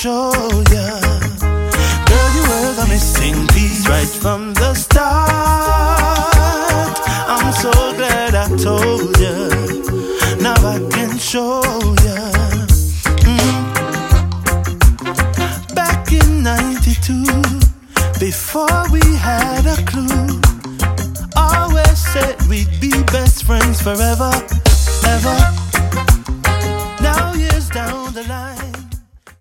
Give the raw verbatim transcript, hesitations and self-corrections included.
show ya. Girl, you were the missing piece right from the start. I'm so glad I told ya. Now I can show ya. Mm. Back in ninety-two, before we had a clue, always said we'd be best friends forever, ever. Now years down the line.